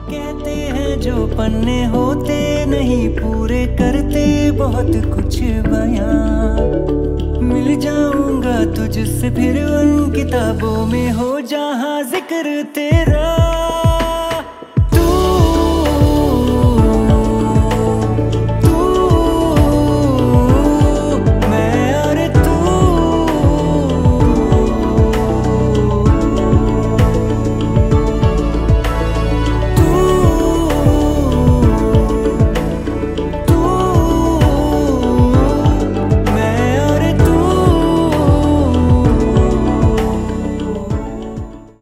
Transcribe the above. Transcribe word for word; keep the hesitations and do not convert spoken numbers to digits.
कहते हैं जो पन्ने होते नहीं पूरे करते बहुत कुछ बयां। मिल जाऊंगा तुझसे फिर उन किताबों में हो जहां जिक्र तेरा।